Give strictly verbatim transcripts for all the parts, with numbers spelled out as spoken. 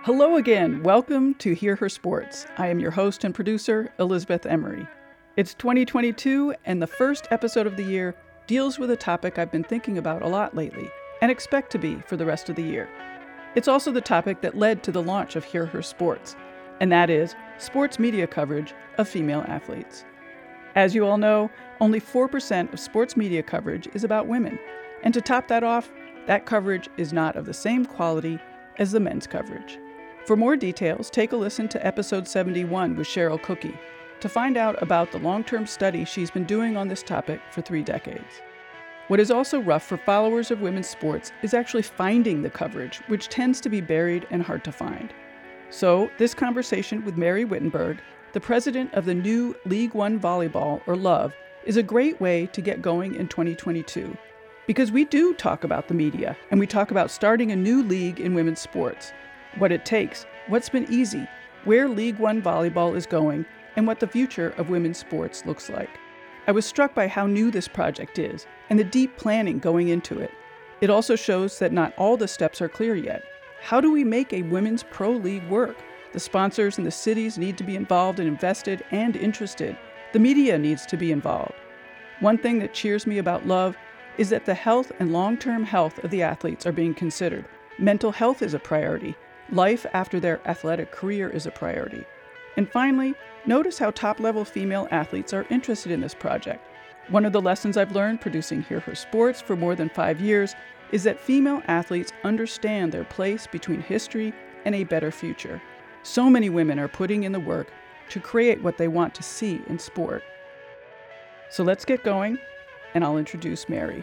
Hello again. Welcome to Hear Her Sports. I am your host and producer, Elizabeth Emery. It's twenty twenty-two, and the first episode of the year deals with a topic I've been thinking about a lot lately, and expect to be for the rest of the year. It's also the topic that led to the launch of Hear Her Sports, and that is sports media coverage of female athletes. As you all know, only four percent of sports media coverage is about women, and to top that off, that coverage is not of the same quality as the men's coverage. For more details, take a listen to episode seventy-one with Cheryl Cookie to find out about the long-term study she's been doing on this topic for three decades. What is also rough for followers of women's sports is actually finding the coverage, which tends to be buried and hard to find. So, this conversation with Mary Wittenberg, the president of the new League One Volleyball, or LOVE, is a great way to get going in twenty twenty-two. Because we do talk about the media, and we talk about starting a new league in women's sports. What it takes, what's been easy, where League One Volleyball is going, and what the future of women's sports looks like. I was struck by how new this project is, and the deep planning going into it. It also shows that not all the steps are clear yet. How do we make a women's pro league work? The sponsors and the cities need to be involved and invested and interested. The media needs to be involved. One thing that cheers me about LOVE is that the health and long-term health of the athletes are being considered. Mental health is a priority. Life after their athletic career is a priority. And finally, notice how top-level female athletes are interested in this project. One of the lessons I've learned producing Hear Her Sports for more than five years is that female athletes understand their place between history and a better future. So many women are putting in the work to create what they want to see in sport. So let's get going, and I'll introduce Mary.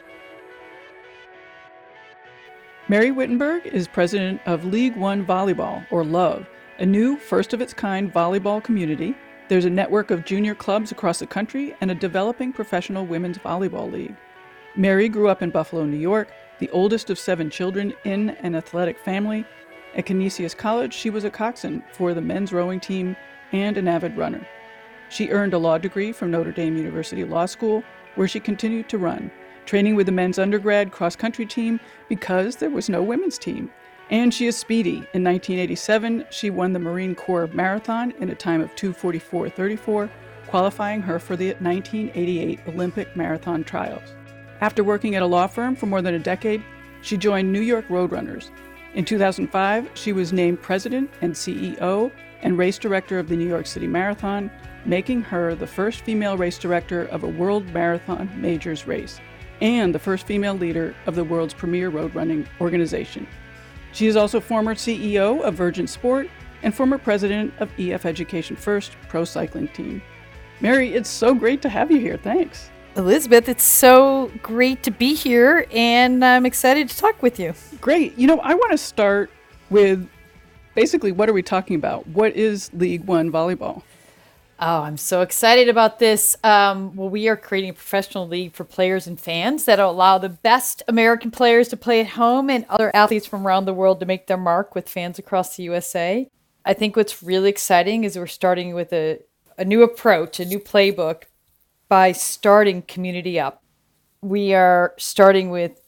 Mary Wittenberg is president of League One Volleyball, or LOVE, a new, first-of-its-kind volleyball community. There's a network of junior clubs across the country and a developing professional women's volleyball league. Mary grew up in Buffalo, New York, the oldest of seven children in an athletic family. At Canisius College, she was a coxswain for the men's rowing team and an avid runner. She earned a law degree from Notre Dame University Law School, where she continued to run, training with the men's undergrad cross-country team because there was no women's team. And she is speedy. In nineteen eighty-seven, she won the Marine Corps Marathon in a time of two forty-four thirty-four, qualifying her for the nineteen eighty-eight Olympic Marathon Trials. After working at a law firm for more than a decade, she joined New York Roadrunners. In two thousand five, she was named president and C E O and race director of the New York City Marathon, making her the first female race director of a World Marathon Majors race, and the first female leader of the world's premier road running organization. She is also former C E O of Virgin Sport and former president of E F Education First Pro Cycling Team. Mary, it's so great to have you here. Thanks. Elizabeth, it's so great to be here, and I'm excited to talk with you. Great. You know, I want to start with basically, what are we talking about? What is League One Volleyball? Oh, I'm so excited about this. Um, well, we are creating a professional league for players and fans that will allow the best American players to play at home and other athletes from around the world to make their mark with fans across the U S A. I think what's really exciting is we're starting with a, a new approach, a new playbook by starting community up. We are starting with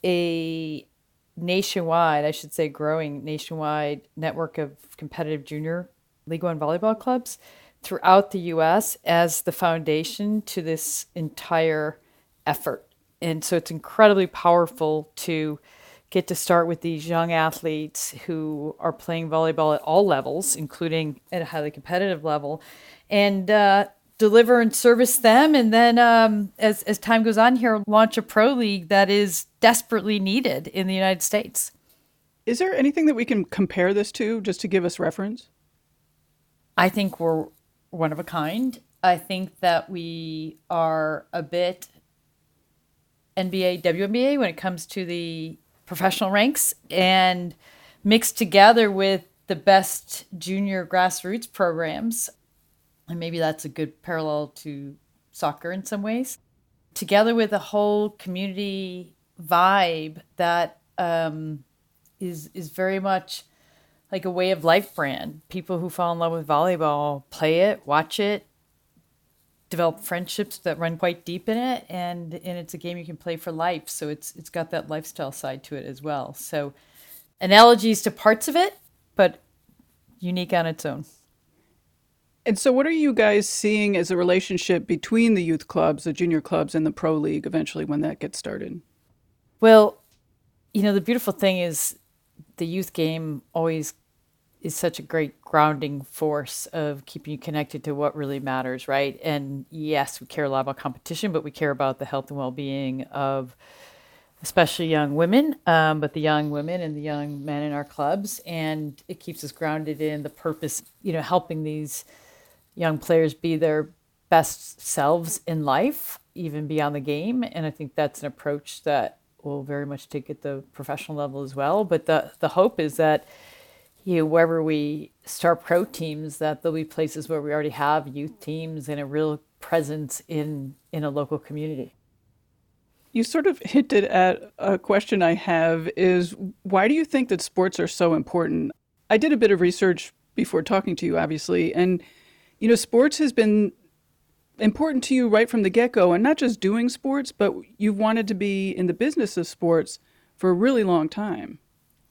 a nationwide, I should say growing nationwide network of competitive junior League One volleyball clubs throughout the U S as the foundation to this entire effort. And so it's incredibly powerful to get to start with these young athletes who are playing volleyball at all levels, including at a highly competitive level, and uh, deliver and service them. And then um, as, as time goes on here, launch a pro league that is desperately needed in the United States. Is there anything that we can compare this to, just to give us reference? I think we're one of a kind. I think that we are a bit N B A, W N B A when it comes to the professional ranks, and mixed together with the best junior grassroots programs. And maybe that's a good parallel to soccer in some ways. Together with a whole community vibe that um, is is very much like a way of life brand. People who fall in love with volleyball play it, watch it, develop friendships that run quite deep in it, and and it's a game you can play for life. So it's it's got that lifestyle side to it as well. So analogies to parts of it, but unique on its own. And so what are you guys seeing as a relationship between the youth clubs, the junior clubs, and the pro league eventually when that gets started? Well, you know, the beautiful thing is the youth game always is such a great grounding force of keeping you connected to what really matters, right? And yes, we care a lot about competition, but we care about the health and well-being of especially young women, um, but the young women and the young men in our clubs. And it keeps us grounded in the purpose, you know, helping these young players be their best selves in life, even beyond the game. And I think that's an approach that we'll very much take at the professional level as well. But the, the hope is that, you know, wherever we start pro teams, that there'll be places where we already have youth teams and a real presence in, in a local community. You sort of hinted at a question I have is, why do you think that sports are so important? I did a bit of research before talking to you, obviously, and, you know, sports has been important to you right from the get-go, and not just doing sports, but you've wanted to be in the business of sports for a really long time.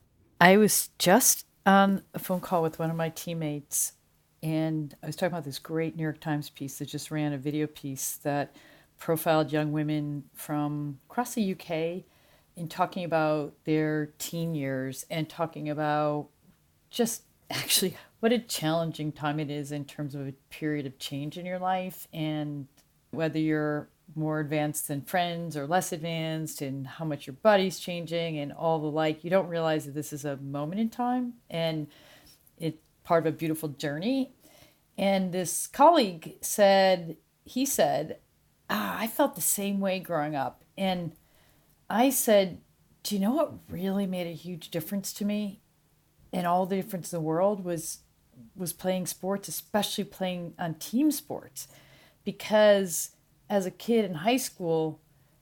I was just on a phone call with one of my teammates, and I was talking about this great New York Times piece that just ran, a video piece that profiled young women from across the U K in talking about their teen years and talking about just actually what a challenging time it is in terms of a period of change in your life, and whether you're more advanced than friends or less advanced, and how much your body's changing and all the like. You don't realize that this is a moment in time, and it's part of a beautiful journey. And this colleague said, he said, ah, I felt the same way growing up. And I said, do you know what really made a huge difference to me? And all the difference in the world was was playing sports, especially playing on team sports. Because as a kid in high school,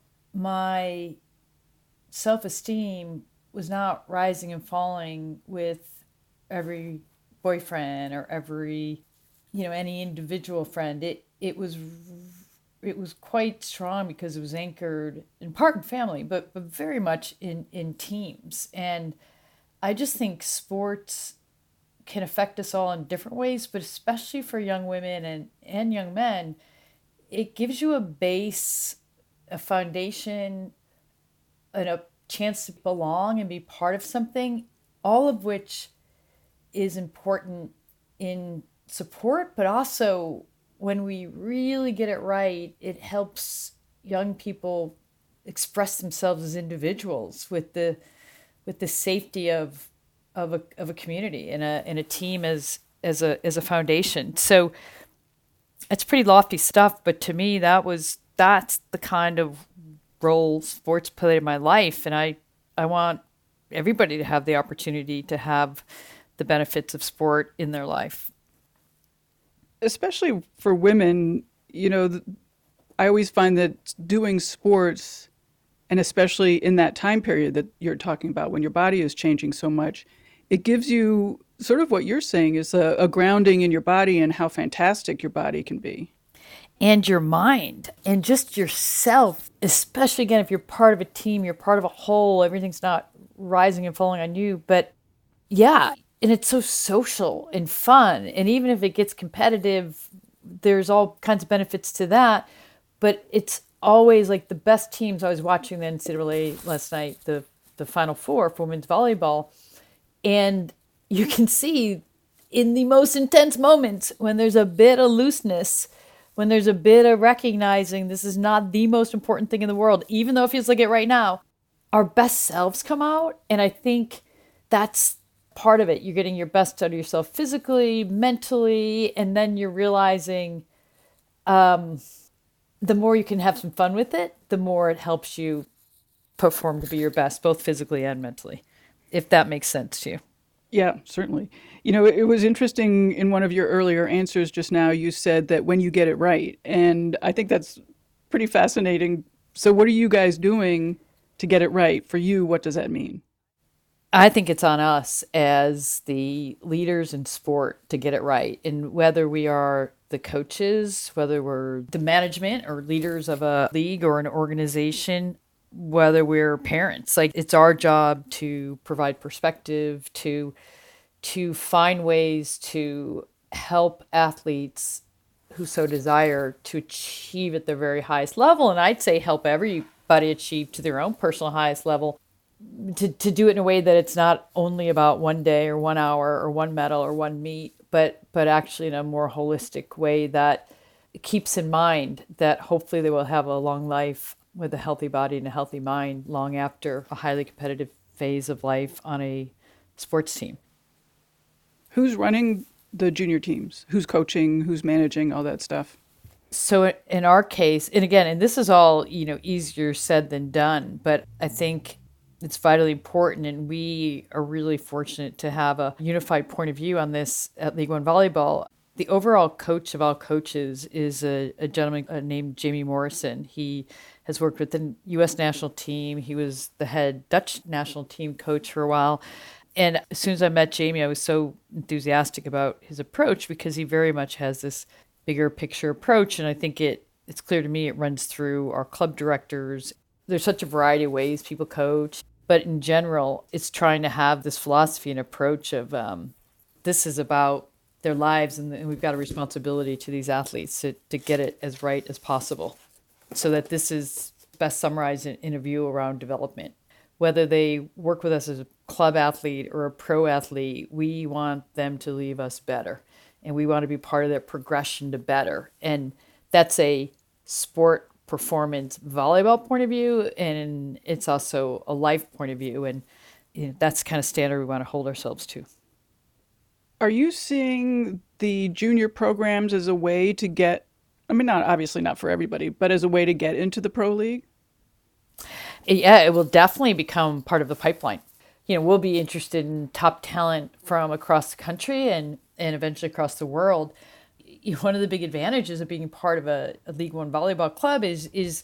my self-esteem was not rising and falling with every boyfriend or every, you know, any individual friend. It it was it was quite strong because it was anchored in part in family, but but very much in in teams. And I just think sports can affect us all in different ways, but especially for young women and, and young men, it gives you a base, a foundation, and a chance to belong and be part of something, all of which is important in support, but also when we really get it right, it helps young people express themselves as individuals with the with the safety of of a of a community and a and a team as as a as a foundation. So it's pretty lofty stuff, but to me that was that's the kind of role sports played in my life, and I I want everybody to have the opportunity to have the benefits of sport in their life. Especially for women, you know, I always find that doing sports, and especially in that time period that you're talking about when your body is changing so much, it gives you sort of what you're saying is a, a grounding in your body and how fantastic your body can be. And your mind and just yourself, especially again, if you're part of a team, you're part of a whole, everything's not rising and falling on you. But yeah, and it's so social and fun. And even if it gets competitive, there's all kinds of benefits to that. But it's always like the best teams. I was watching the N C double A last night, the, the Final Four for women's volleyball. And you can see in the most intense moments when there's a bit of looseness, when there's a bit of recognizing this is not the most important thing in the world, even though it feels like it right now, our best selves come out. And I think that's part of it. You're getting your best out of yourself physically, mentally, and then you're realizing um, the more you can have some fun with it, the more it helps you perform to be your best, both physically and mentally, if that makes sense to you. Yeah, certainly. You know, it was interesting in one of your earlier answers just now, you said that when you get it right. And I think that's pretty fascinating. So what are you guys doing to get it right? For you, what does that mean? I think it's on us as the leaders in sport to get it right. And whether we are the coaches, whether we're the management or leaders of a league or an organization, whether we're parents, like it's our job to provide perspective, to to find ways to help athletes who so desire to achieve at their very highest level. And I'd say help everybody achieve to their own personal highest level, to, to do it in a way that it's not only about one day or one hour or one medal or one meet, but, but actually in a more holistic way that keeps in mind that hopefully they will have a long life with a healthy body and a healthy mind long after a highly competitive phase of life on a sports team. Who's running the junior teams? Who's coaching? Who's managing? All that stuff? So in our case, and again, and this is all, you know, easier said than done, but I think it's vitally important, and we are really fortunate to have a unified point of view on this at League One Volleyball. The overall coach of all coaches is a, a gentleman uh, named Jamie Morrison. He has worked with the U S national team. He was the head Dutch national team coach for a while. And as soon as I met Jamie, I was so enthusiastic about his approach because he very much has this bigger picture approach. And I think it it's clear to me it runs through our club directors. There's such a variety of ways people coach. But in general, it's trying to have this philosophy and approach of um, this is about their lives, and, and we've got a responsibility to these athletes to, to get it as right as possible, so that this is best summarized in, in a view around development. Whether they work with us as a club athlete or a pro athlete, we want them to leave us better, and we want to be part of their progression to better. And that's a sport performance volleyball point of view, and it's also a life point of view, and you know, that's the kind of standard we want to hold ourselves to. Are you seeing the junior programs as a way to get, I mean, not obviously not for everybody, but as a way to get into the pro league? Yeah, it will definitely become part of the pipeline. You know, we'll be interested in top talent from across the country and, and eventually across the world. You know, one of the big advantages of being part of a, a League One volleyball club is, is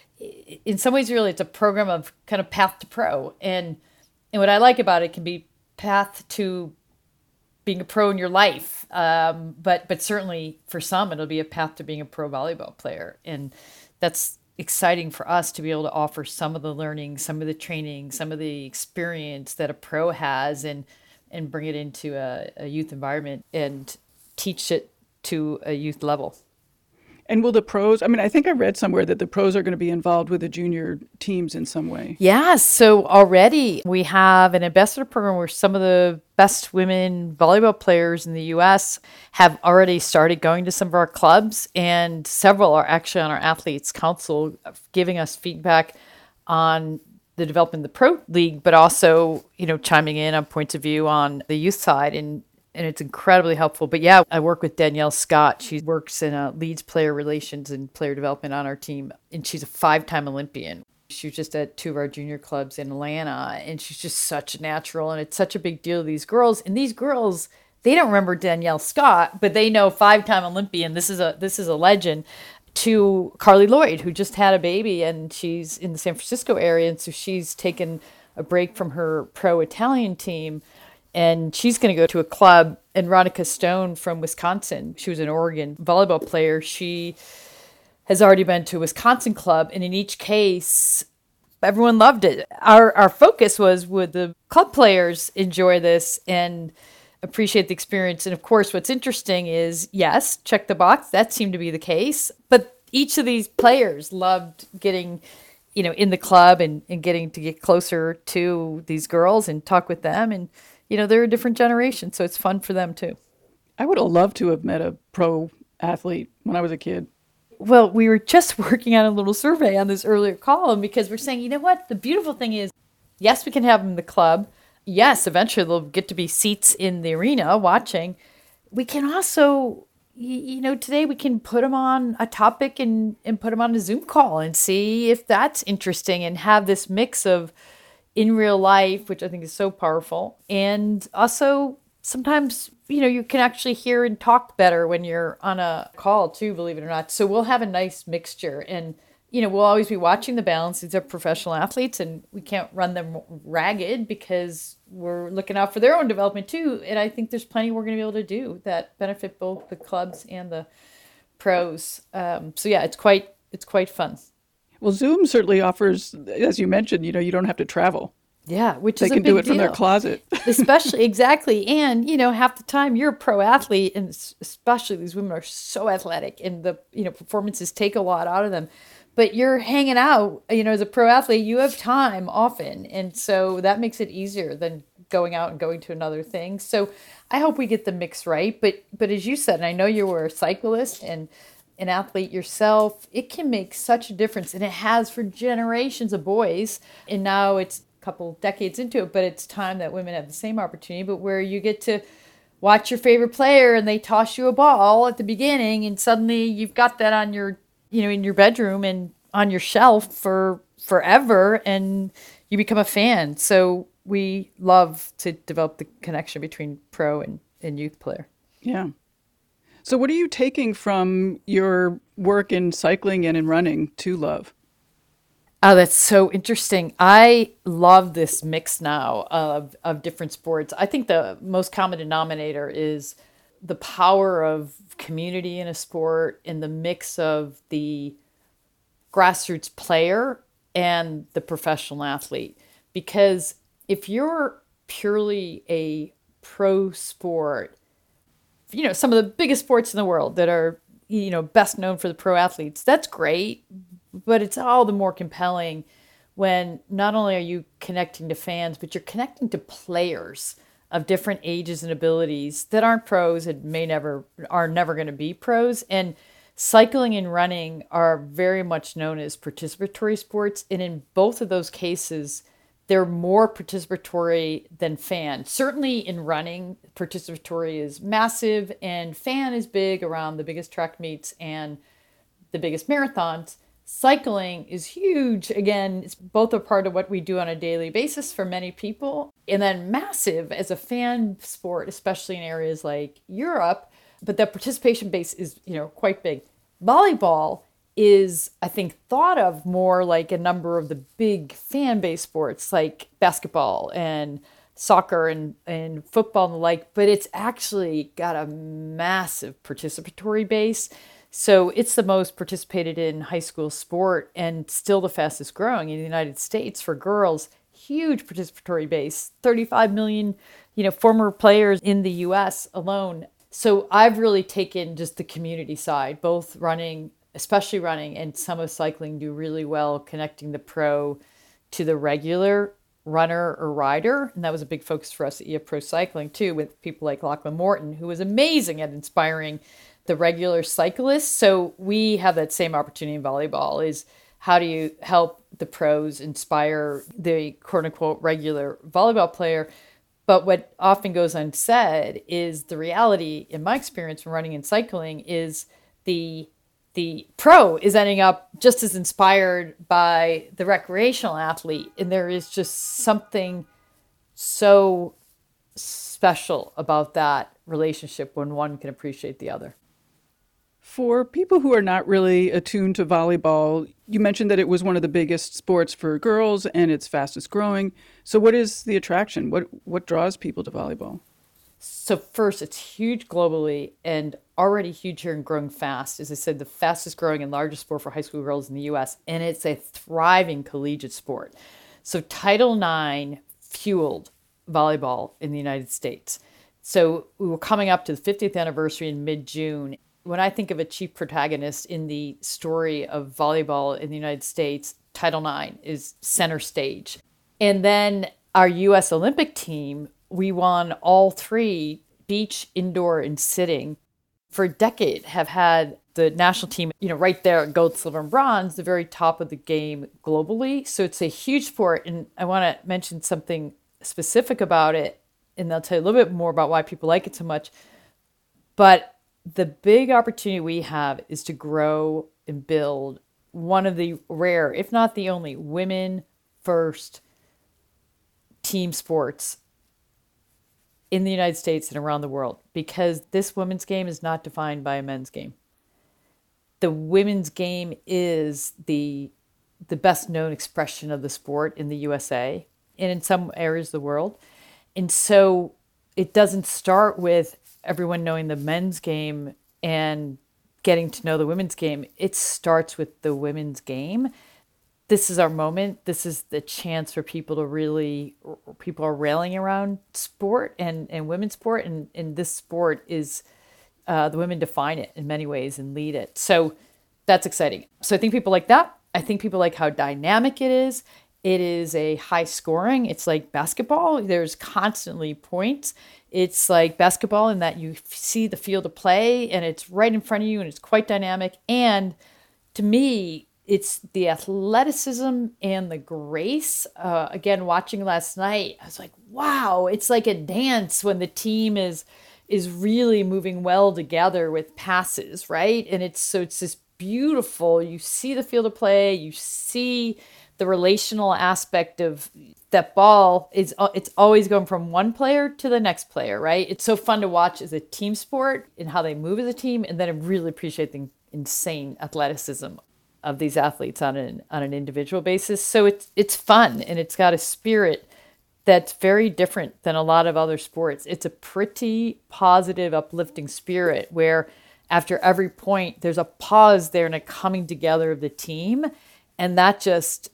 in some ways, really, it's a program of kind of path to pro. And, and what I like about it can be path to being a pro in your life. Um, but but certainly for some, it'll be a path to being a pro volleyball player. And that's exciting for us to be able to offer some of the learning, some of the training, some of the experience that a pro has, and and bring it into a, a youth environment and teach it to a youth level. And will the pros, I mean, I think I read somewhere that the pros are going to be involved with the junior teams in some way. Yeah, so already we have an ambassador program where some of the best women volleyball players in the U S have already started going to some of our clubs, and several are actually on our athletes council giving us feedback on the development of the pro league, but also, you know, chiming in on points of view on the youth side, and and it's incredibly helpful. But yeah, I work with Danielle Scott. She works in uh, leads player relations and player development on our team, and she's a five-time Olympian. She was just at two of our junior clubs in Atlanta, and she's just such a natural, and it's such a big deal to these girls. And these girls, they don't remember Danielle Scott, but they know five-time Olympian. This is a this is a legend. To Carly Lloyd, who just had a baby, and she's in the San Francisco area, and so she's taken a break from her pro Italian team, and she's going to go to a club. And Ronica Stone from Wisconsin, she was an Oregon volleyball player. She has already been to a Wisconsin club, and in each case, everyone loved it. Our our focus was, would the club players enjoy this and appreciate the experience? And of course, what's interesting is, yes, check the box. That seemed to be the case. But each of these players loved getting, you know, in the club and, and getting to get closer to these girls and talk with them. And, you know, they're a different generation, so it's fun for them too. I would have loved to have met a pro athlete when I was a kid. Well, we were just working on a little survey on this earlier column because we're saying, you know what? The beautiful thing is, yes, we can have them in the club. Yes, eventually they'll get to be seats in the arena watching. We can also, you know, today we can put them on a topic and, and put them on a Zoom call and see if that's interesting, and have this mix of in real life, which I think is so powerful. And also sometimes, you know, you can actually hear and talk better when you're on a call too, believe it or not. So we'll have a nice mixture, and you know, we'll always be watching the balance. These are professional athletes, and we can't run them ragged because we're looking out for their own development too. And I think there's plenty we're going to be able to do that benefit both the clubs and the pros. Um, so yeah, it's quite it's quite fun. Well, Zoom certainly offers, as you mentioned, you know, you don't have to travel. Yeah, which They is a can do big it from their deal. closet. Especially, exactly. And, you know, half the time you're a pro athlete, and s- especially these women are so athletic, and the, you know, performances take a lot out of them. But you're hanging out, you know, as a pro athlete, you have time often. And so that makes it easier than going out and going to another thing. So I hope we get the mix right. But, but as you said, and I know you were a cyclist and an athlete yourself, it can make such a difference. And it has for generations of boys. And now it's couple decades into it, but it's time that women have the same opportunity, but where you get to watch your favorite player and they toss you a ball at the beginning, and suddenly you've got that on your, you know, in your bedroom and on your shelf for forever, and you become a fan. So we love to develop the connection between pro and, and youth player. Yeah. So what are you taking from your work in cycling and in running to love? Oh, that's so interesting. I love this mix now of, of different sports. I think the most common denominator is the power of community in a sport and the mix of the grassroots player and the professional athlete. Because if you're purely a pro sport, you know, some of the biggest sports in the world that are, you know, best known for the pro athletes, that's great. But it's all the more compelling when not only are you connecting to fans, but you're connecting to players of different ages and abilities that aren't pros and may never are never going to be pros. And cycling and running are very much known as participatory sports. And in both of those cases, they're more participatory than fan. Certainly in running, participatory is massive and fan is big around the biggest track meets and the biggest marathons. Cycling is huge. Again, it's both a part of what we do on a daily basis for many people, and then massive as a fan sport, especially in areas like Europe. But the participation base is, you know, quite big. Volleyball is, I think, thought of more like a number of the big fan base sports like basketball and soccer and, and football and the like, but it's actually got a massive participatory base. So it's the most participated in high school sport and still the fastest growing in the United States for girls. Huge participatory base, thirty-five million, you know, former players in the U S alone. So I've really taken just the community side, both running, especially running, and some of cycling do really well connecting the pro to the regular runner or rider. And that was a big focus for us at E F Pro Cycling too, with people like Lachlan Morton, who was amazing at inspiring the regular cyclists. So we have that same opportunity in volleyball, is how do you help the pros inspire the quote unquote regular volleyball player? But what often goes unsaid is the reality, in my experience from running and cycling, is the the pro is ending up just as inspired by the recreational athlete. And there is just something so special about that relationship when one can appreciate the other. For people who are not really attuned to volleyball, you mentioned that it was one of the biggest sports for girls and it's fastest growing. So what is the attraction? What what draws people to volleyball? So first, it's huge globally and already huge here and growing fast. As I said, the fastest growing and largest sport for high school girls in the U S, and it's a thriving collegiate sport. So Title nine fueled volleyball in the United States. So we were coming up to the fiftieth anniversary in mid-June. When I think of a chief protagonist in the story of volleyball in the United States, Title nine is center stage. And then our U S Olympic team, we won all three, beach, indoor, and sitting. For a decade, have had the national team, you know, right there, gold, silver, and bronze, the very top of the game globally. So it's a huge sport. And I want to mention something specific about it, and I'll tell you a little bit more about why people like it so much. But the big opportunity we have is to grow and build one of the rare, if not the only, women first team sports in the United States and around the world, because this women's game is not defined by a men's game. The women's game is the the best known expression of the sport in the U S A and in some areas of the world. And so it doesn't start with everyone knowing the men's game and getting to know the women's game. It starts with the women's game. this is our moment. This is the chance for people to really, people are railing around sport and, and women's sport. And, and this sport is, uh, the women define it in many ways and lead it. So that's exciting. So I think people like that. I think people like how dynamic it is. It is a high scoring. It's like basketball. There's constantly points. It's like basketball in that you see the field of play and it's right in front of you and it's quite dynamic. And to me, it's the athleticism and the grace. Uh, again, watching last night, I was like, wow, it's like a dance when the team is is really moving well together with passes, right? And it's so it's this beautiful, you see the field of play, you see the relational aspect of that ball is it's always going from one player to the next player, right? It's so fun to watch as a team sport and how they move as a team. And then I really appreciate the insane athleticism of these athletes on an on an individual basis. So it's it's fun and it's got a spirit that's very different than a lot of other sports. It's a pretty positive, uplifting spirit where after every point, there's a pause there and a coming together of the team. And that just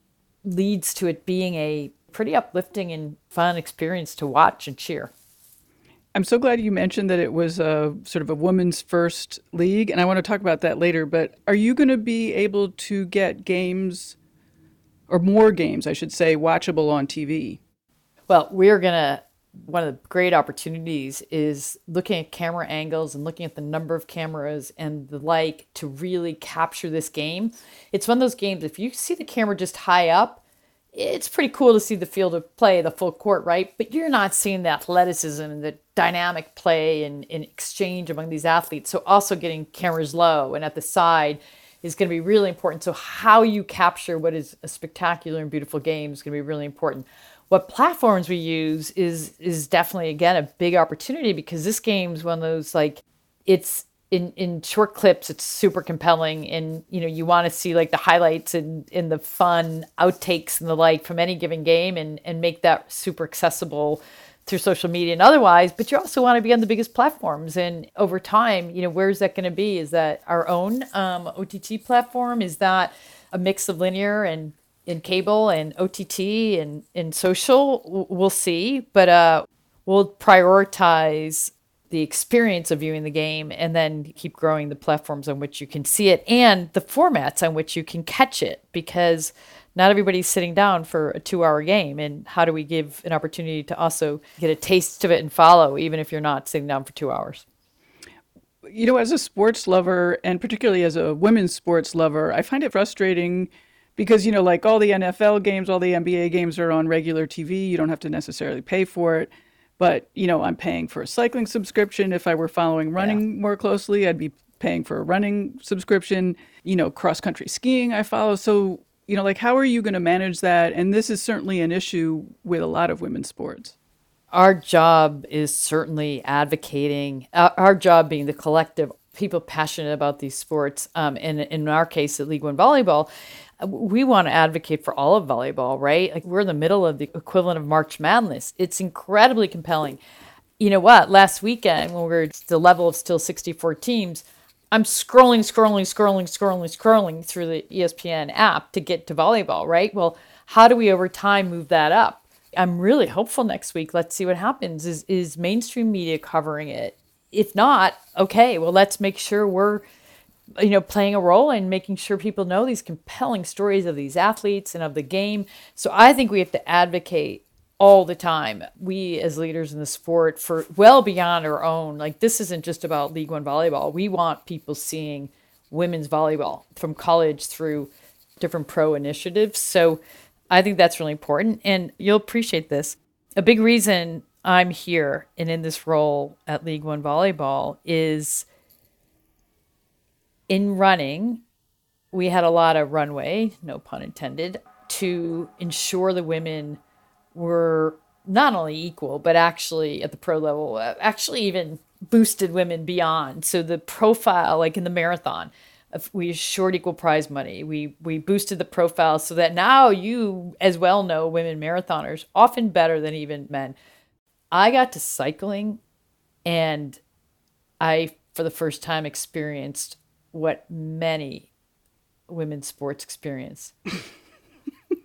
leads to it being a pretty uplifting and fun experience to watch and cheer. I'm so glad you mentioned that it was a sort of a women's first league, and I want to talk about that later. But are you going to be able to get games, or more games, I should say, watchable on T V? Well, we're going to, one of the great opportunities is looking at camera angles and looking at the number of cameras and the like to really capture this game. It's one of those games, if you see the camera just high up, it's pretty cool to see the field of play, the full court, right? But you're not seeing the athleticism and the dynamic play and, and exchange among these athletes. So also getting cameras low and at the side is going to be really important. So how you capture what is a spectacular and beautiful game is going to be really important. What platforms we use is is definitely, again, a big opportunity because this game's one of those, like, it's in, in short clips, it's super compelling. And, you know, you want to see like the highlights and, and the fun outtakes and the like from any given game and, and make that super accessible through social media and otherwise. But you also want to be on the biggest platforms. And over time, you know, where's that going to be? Is that our own um, O T T platform? Is that a mix of linear and in cable and O T T and in social? We'll see, but uh, we'll prioritize the experience of viewing the game and then keep growing the platforms on which you can see it and the formats on which you can catch it, because not everybody's sitting down for a two hour game. And how do we give an opportunity to also get a taste of it and follow, even if you're not sitting down for two hours? You know, as a sports lover, and particularly as a women's sports lover, I find it frustrating because, you know, like all the N F L games, all the N B A games are on regular T V. You don't have to necessarily pay for it. But, you know, I'm paying for a cycling subscription. If I were following running yeah. more closely, I'd be paying for a running subscription. You know, cross-country skiing I follow. So, you know, like, how are you going to manage that? And this is certainly an issue with a lot of women's sports. Our job is certainly advocating, uh, our job being the collective people passionate about these sports. Um, and in our case, at League One Volleyball, we want to advocate for all of volleyball, right? Like, we're in the middle of the equivalent of March Madness. It's incredibly compelling. You know what? Last weekend, when we were at the level of still sixty-four teams, I'm scrolling, scrolling, scrolling, scrolling, scrolling through the E S P N app to get to volleyball, right? Well, how do we over time move that up? I'm really hopeful next week. Let's see what happens. Is is mainstream media covering it? If not, okay, well, let's make sure we're, you know, playing a role in making sure people know these compelling stories of these athletes and of the game. So I think we have to advocate all the time, we as leaders in the sport, for well beyond our own. Like, this isn't just about League One Volleyball. We want people seeing women's volleyball from college through different pro initiatives. So I think that's really important. And you'll appreciate this. A big reason I'm here and in this role at League One Volleyball is, in running, we had a lot of runway, no pun intended, to ensure the women were not only equal, but actually at the pro level, actually even boosted women beyond. So the profile, like in the marathon, we assured equal prize money. We we boosted the profile so that now you as well know women marathoners, often better than even men. I got to cycling, and I, for the first time, experienced what many women's sports experience.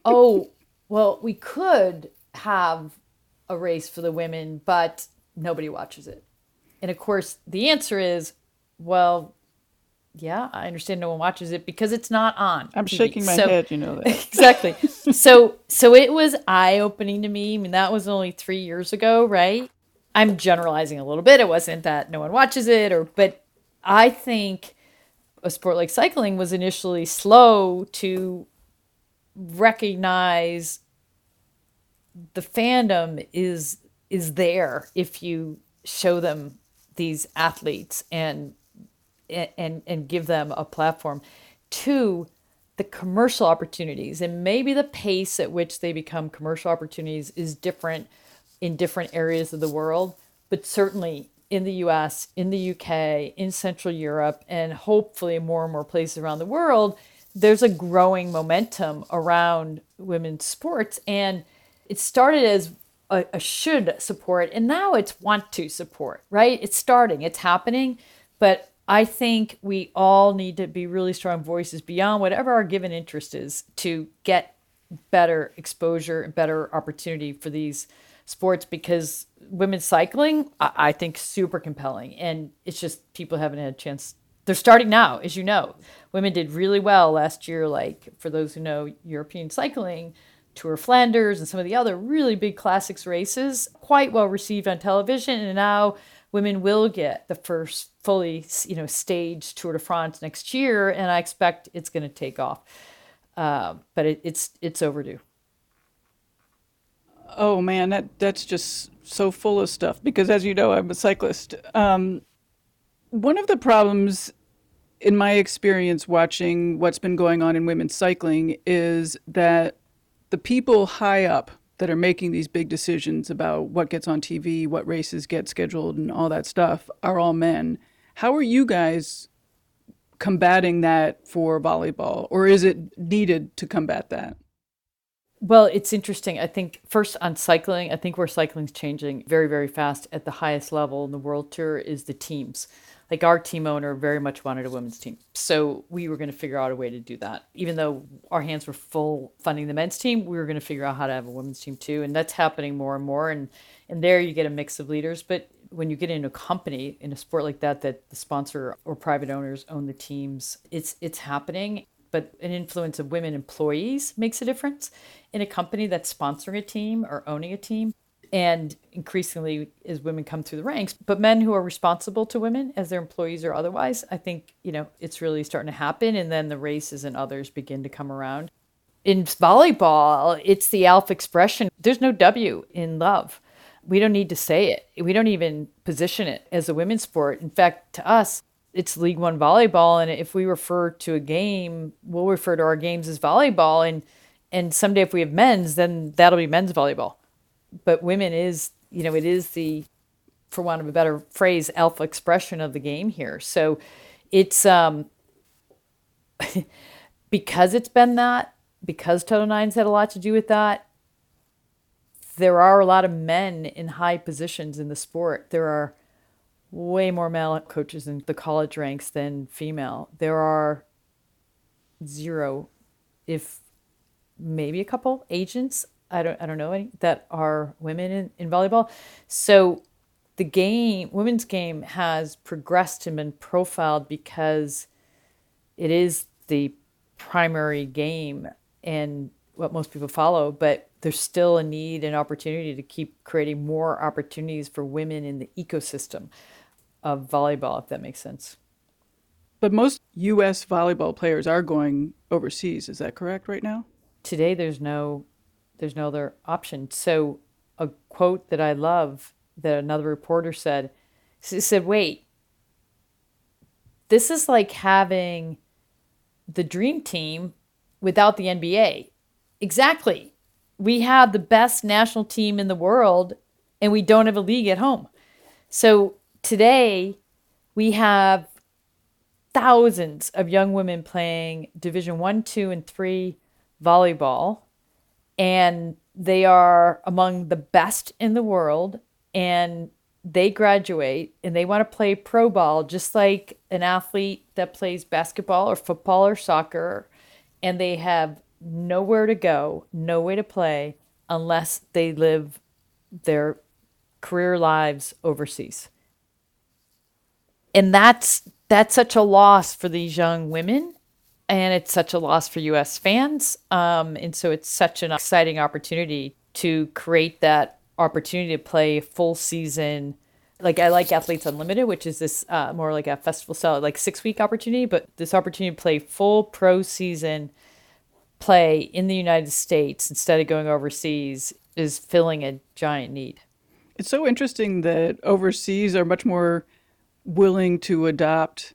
Oh, well, we could have a race for the women, but nobody watches it. And of course, the answer is, well, yeah, I understand no one watches it because it's not on I'm T V. shaking my So- head, you know that. Exactly. So so it was eye-opening to me. I mean, that was only three years ago, right? I'm generalizing a little bit. It wasn't that no one watches it, or but I think a sport like cycling was initially slow to recognize the fandom is is there if you show them these athletes and and and give them a platform. Two, the commercial opportunities, and maybe the pace at which they become commercial opportunities is different in different areas of the world, but certainly in the U S, in the U K, in Central Europe, and hopefully more and more places around the world, there's a growing momentum around women's sports. And it started as a, a should support, and now it's want to support, right? It's starting, it's happening, but I think we all need to be really strong voices beyond whatever our given interest is to get better exposure and better opportunity for these sports, because women's cycling, I, I think, super compelling. And it's just people haven't had a chance. They're starting now, as you know. Women did really well last year, like for those who know European cycling, Tour of Flanders and some of the other really big classics races, quite well received on television. And now women will get the first fully, you know, staged Tour de France next year, and I expect it's going to take off. Uh, but it, it's it's overdue. Oh man, that that's just so full of stuff because, as you know, I'm a cyclist. Um, one of the problems in my experience watching what's been going on in women's cycling is that the people high up that are making these big decisions about what gets on T V, what races get scheduled, and all that stuff are all men. How are you guys combating that for volleyball, or is it needed to combat that? Well, it's interesting. I think first on cycling, I think where cycling's changing very, very fast at the highest level in the World Tour is the teams. Like our team owner very much wanted a women's team. So we were going to figure out a way to do that. Even though our hands were full funding the men's team, we were going to figure out how to have a women's team too. And that's happening more and more. And, and there you get a mix of leaders. But when you get into a company in a sport like that, that the sponsor or private owners own the teams, it's it's happening. But an influence of women employees makes a difference in a company that's sponsoring a team or owning a team. And increasingly, as women come through the ranks, but men who are responsible to women as their employees or otherwise, I think, you know, it's really starting to happen. And then the races and others begin to come around. In volleyball, it's the alpha expression. There's no W in love. We don't need to say it. We don't even position it as a women's sport. In fact, to us, it's League One volleyball. And if we refer to a game, we'll refer to our games as volleyball. And, and someday if we have men's, then that'll be men's volleyball. But women is, you know, it is the, for want of a better phrase, alpha expression of the game here. So it's, um, because it's been that, because Total Nine's had a lot to do with that, there are a lot of men in high positions in the sport. There are way more male coaches in the college ranks than female. There are zero, if maybe a couple agents, I don't I don't know any that are women in, in volleyball. So the game, women's game has progressed and been profiled because it is the primary game and what most people follow, but there's still a need and opportunity to keep creating more opportunities for women in the ecosystem of volleyball, if that makes sense. But most U S volleyball players are going overseas. Is that correct right now? Today, there's no There's no other option. So a quote that I love that another reporter said, she said, wait, this is like having the dream team without the N B A. Exactly. We have the best national team in the world and we don't have a league at home. So today we have thousands of young women playing Division One, Two, and Three volleyball. And they are among the best in the world, and they graduate and they want to play pro ball just like an athlete that plays basketball or football or soccer, and they have nowhere to go, no way to play unless they live their career lives overseas. And that's that's such a loss for these young women, and it's such a loss for U S fans. Um, and so it's such an exciting opportunity to create that opportunity to play full season. Like I like Athletes Unlimited, which is this uh, more like a festival style, like six week opportunity, but this opportunity to play full pro season play in the United States instead of going overseas is filling a giant need. It's so interesting that overseas are much more willing to adopt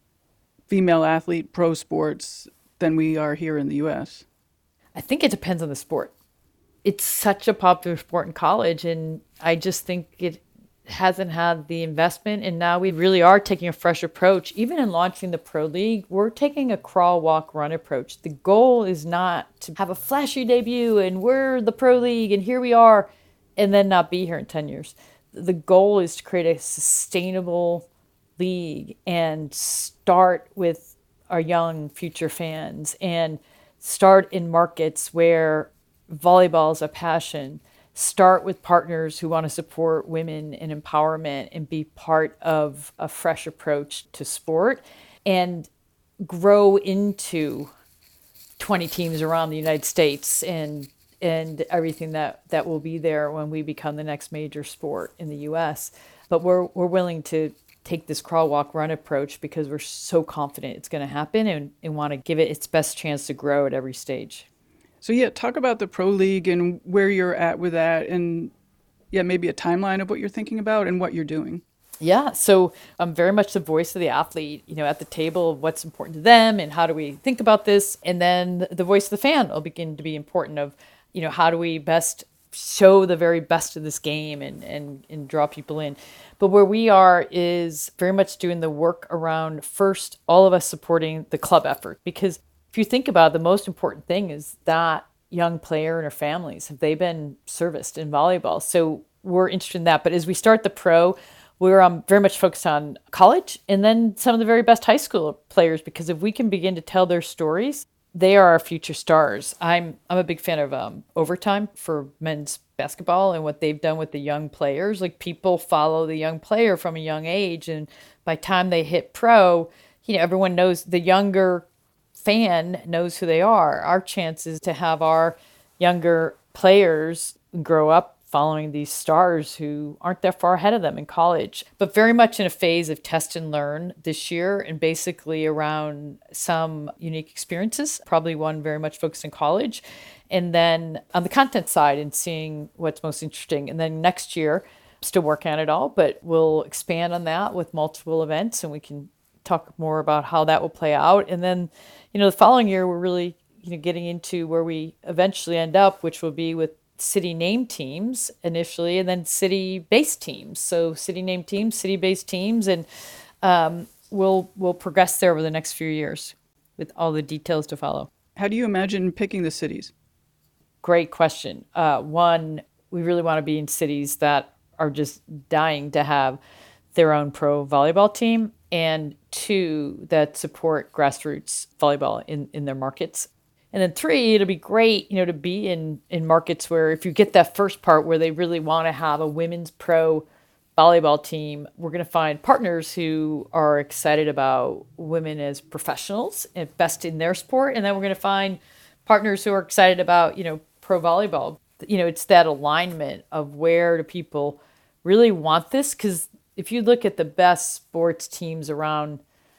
female athlete pro sports than we are here in the U S. I think it depends on the sport. It's such a popular sport in college, and I just think it hasn't had the investment. And now we really are taking a fresh approach. Even in launching the Pro League, we're taking a crawl, walk, run approach. The goal is not to have a flashy debut and we're the Pro League and here we are, and then not be here in ten years. The goal is to create a sustainable league and start with our young future fans and start in markets where volleyball is a passion. Start with partners who want to support women and empowerment and be part of a fresh approach to sport, and grow into twenty teams around the United States and and everything that, that will be there when we become the next major sport in the U S. But we're we're willing to take this crawl, walk, run approach because we're so confident it's going to happen, and, and want to give it its best chance to grow at every stage. So yeah, talk about the Pro League and where you're at with that, and yeah, maybe a timeline of what you're thinking about and what you're doing. Yeah, so I'm very much the voice of the athlete, you know, at the table of what's important to them and how do we think about this. And then the voice of the fan will begin to be important of, you know, how do we best show the very best of this game and, and, and draw people in. But where we are is very much doing the work around, first, all of us supporting the club effort. Because if you think about it, the most important thing is that young player and their families, have they been serviced in volleyball? So we're interested in that. But as we start the pro, we're um, very much focused on college and then some of the very best high school players, because if we can begin to tell their stories, they are our future stars. I'm I'm a big fan of um, Overtime for men's basketball and what they've done with the young players. Like, people follow the young player from a young age, and by the time they hit pro, you know, everyone knows, the younger fan knows who they are. Our chance is to have our younger players grow up following these stars who aren't that far ahead of them in college, but very much in a phase of test and learn this year, and basically around some unique experiences, probably one very much focused in college, and then on the content side and seeing what's most interesting. And then next year, still working on it all, but we'll expand on that with multiple events, and we can talk more about how that will play out. And then, you know, the following year, we're really, you know, getting into where we eventually end up, which will be with city name teams initially, and then city-based teams. So city name teams, city-based teams, and um, we'll we'll progress there over the next few years with all the details to follow. How do you imagine picking the cities? Great question. Uh, one, we really want to be in cities that are just dying to have their own pro volleyball team, and two, that support grassroots volleyball in, in their markets. And then three, it'll be great, you know, to be in, in markets where, if you get that first part where they really want to have a women's pro volleyball team, we're going to find partners who are excited about women as professionals and best in their sport. And then we're going to find partners who are excited about, you know, pro volleyball. You know, it's that alignment of where do people really want this? Because if you look at the best sports teams around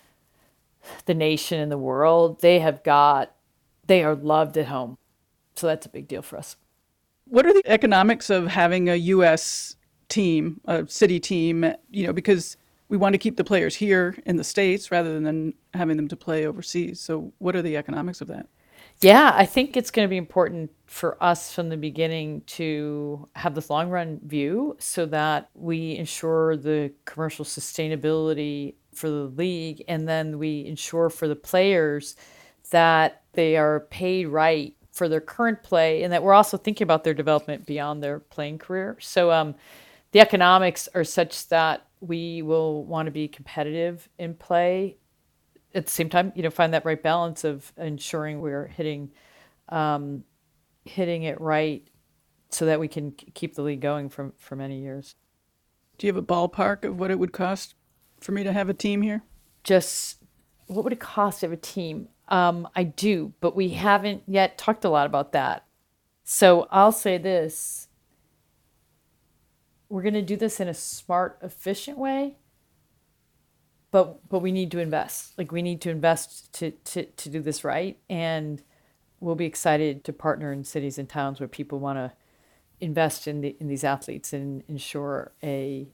the nation and the world, they have got They are loved at home. So that's a big deal for us. What are the economics of having a U S team, a city team, you know, because we want to keep the players here in the States rather than having them to play overseas. So what are the economics of that? Yeah, I think it's going to be important for us from the beginning to have this long run view so that we ensure the commercial sustainability for the league, and then we ensure for the players that they are paid right for their current play, and that we're also thinking about their development beyond their playing career. So um, the economics are such that we will want to be competitive in play. At the same time, you know, find that right balance of ensuring we're hitting um, hitting it right so that we can keep the league going for, for many years. Do you have a ballpark of what it would cost for me to have a team here? Just what would it cost to have a team? Um, I do, but we haven't yet talked a lot about that. So I'll say this. We're going to do this in a smart, efficient way, but but we need to invest. Like we need to invest to, to, to do this right. And we'll be excited to partner in cities and towns where people want to invest in the, in these athletes and ensure a,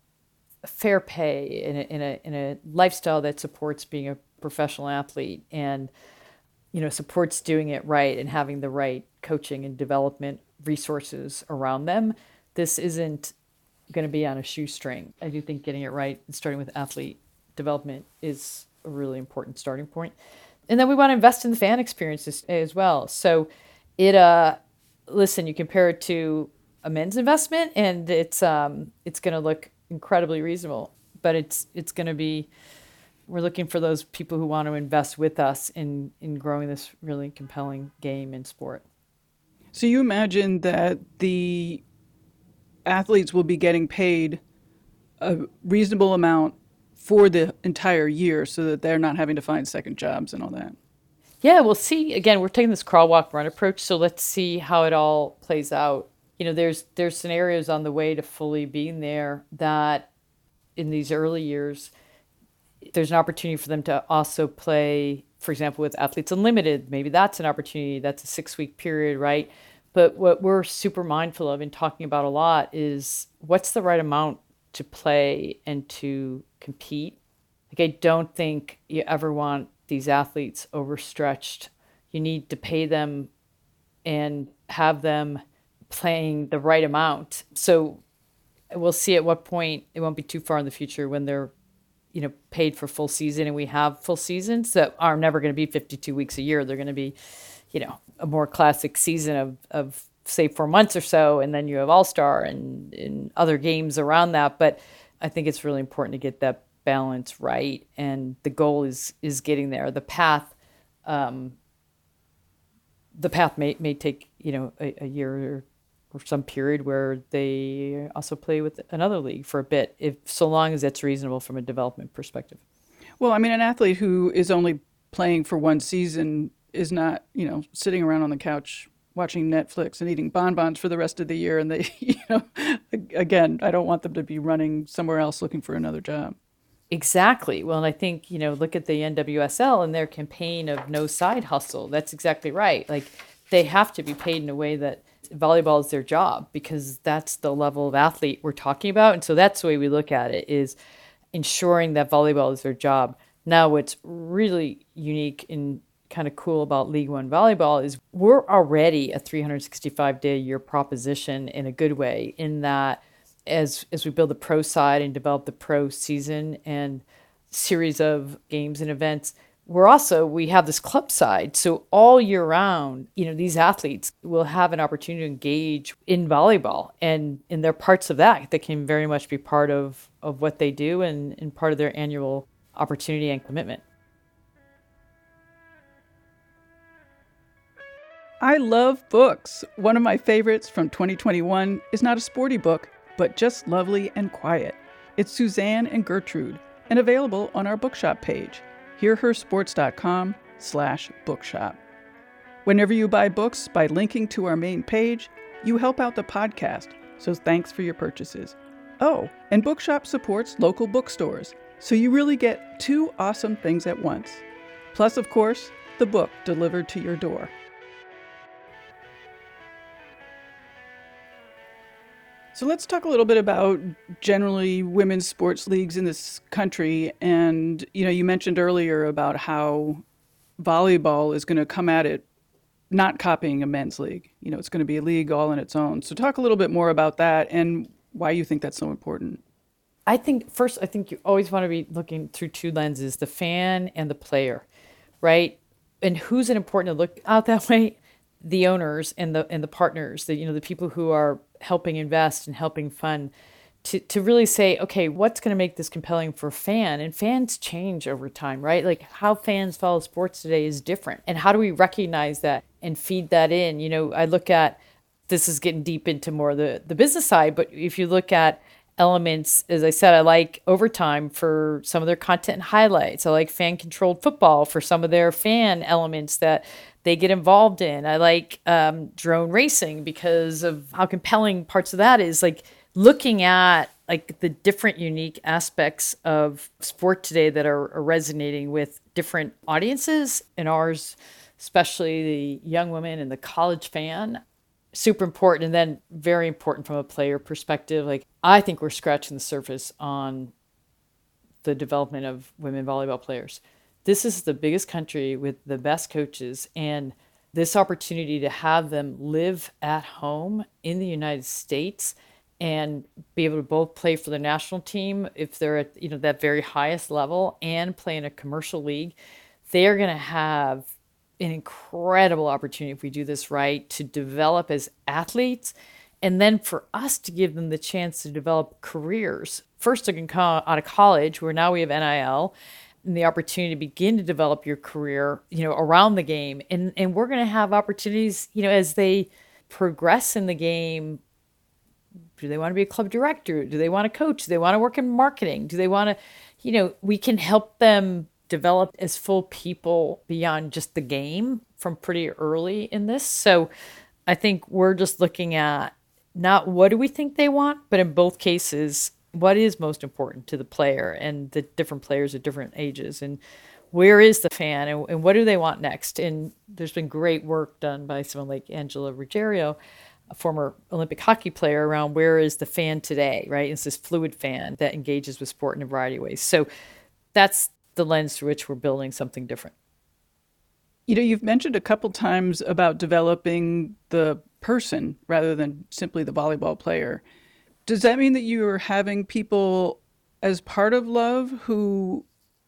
a fair pay in a, in a in a lifestyle that supports being a professional athlete and, you know, supports doing it right and having the right coaching and development resources around them. This isn't going to be on a shoestring. I do think getting it right and starting with athlete development is a really important starting point. And then we want to invest in the fan experiences as well. So it, uh, listen, you compare it to a men's investment and it's, um, it's going to look incredibly reasonable, but it's, it's going to be, we're looking for those people who want to invest with us in, in growing this really compelling game and sport. So you imagine that the athletes will be getting paid a reasonable amount for the entire year so that they're not having to find second jobs and all that. Yeah, we'll see. Again, we're taking this crawl, walk, run approach, so let's see how it all plays out. You know, there's there's scenarios on the way to fully being there that in these early years, there's an opportunity for them to also play, for example, with Athletes Unlimited. Maybe that's an opportunity. That's a six-week period, right? But what we're super mindful of and talking about a lot is what's the right amount to play and to compete. Like, I don't think you ever want these athletes overstretched. You need to pay them and have them playing the right amount. So we'll see at what point, it won't be too far in the future when they're, you know, paid for full season and we have full seasons that are never going to be fifty-two weeks a year. They're going to be, you know, a more classic season of, of say four months or so. And then you have All-Star and, and other games around that. But I think it's really important to get that balance right. And the goal is, is getting there. The path, um, the path may, may take, you know, a, a year or, or some period where they also play with another league for a bit, if so long as it's reasonable from a development perspective. Well, I mean, an athlete who is only playing for one season is not, you know, sitting around on the couch watching Netflix and eating bonbons for the rest of the year. And they, you know, again, I don't want them to be running somewhere else looking for another job. Exactly. Well, and I think, you know, look at the N W S L and their campaign of no side hustle. That's exactly right. Like, they have to be paid in a way that volleyball is their job, because that's the level of athlete we're talking about. And so that's the way we look at it, is ensuring that volleyball is their job. Now, what's really unique and kind of cool about League One volleyball is we're already a three hundred sixty-five day a year proposition in a good way, in that as as we build the pro side and develop the pro season and series of games and events, we're also, we have this club side. So all year round, you know, these athletes will have an opportunity to engage in volleyball, and, and there are parts of that that can very much be part of, of what they do and, and part of their annual opportunity and commitment. I love books. One of my favorites from twenty twenty-one is not a sporty book, but just lovely and quiet. It's Suzanne and Gertrude, and available on our bookshop page, hearhersports.com slash bookshop. Whenever you buy books by linking to our main page, you help out the podcast, so thanks for your purchases. Oh, and Bookshop supports local bookstores, so you really get two awesome things at once. Plus, of course, the book delivered to your door. So let's talk a little bit about generally women's sports leagues in this country. And, you know, you mentioned earlier about how volleyball is going to come at it not copying a men's league. You know, it's going to be a league all on its own. So talk a little bit more about that and why you think that's so important. I think, first, I think you always want to be looking through two lenses, the fan and the player, right? And who's it important to look out that way? The owners and the and the partners, the, you know, the people who are helping invest and helping fund, to, to really say, okay, what's going to make this compelling for a fan? And fans change over time, right? Like, how fans follow sports today is different. And how do we recognize that and feed that in. You know, I look at, this is getting deep into more the, the business side, but if you look at elements, as I said, I like Overtime for some of their content and highlights. I like Fan Controlled Football for some of their fan elements that they get involved in. I like um, drone racing because of how compelling parts of that is, like looking at like the different unique aspects of sport today that are, are resonating with different audiences, and ours, especially the young women and the college fan. Super important. And then very important from a player perspective. Like, I think we're scratching the surface on the development of women volleyball players. This is the biggest country with the best coaches, and this opportunity to have them live at home in the United States and be able to both play for the national team if they're at, you know, that very highest level, and play in a commercial league. They're going to have an incredible opportunity, if we do this right, to develop as athletes, and then for us to give them the chance to develop careers. First, they can come out of college, where now we have N I L, and the opportunity to begin to develop your career, you know, around the game. And and we're going to have opportunities, you know, as they progress in the game. Do they want to be a club director? Do they want to coach? Do they want to work in marketing? Do they want to, you know, we can help them develop as full people beyond just the game from pretty early in this. So I think we're just looking at not what do we think they want, but in both cases, what is most important to the player and the different players at different ages, and where is the fan, and, and what do they want next? And there's been great work done by someone like Angela Ruggiero, a former Olympic hockey player, around where is the fan today, right? It's this fluid fan that engages with sport in a variety of ways. So that's the lens through which we're building something different. You know, you've mentioned a couple times about developing the person rather than simply the volleyball player. Does that mean that you're having people as part of Love who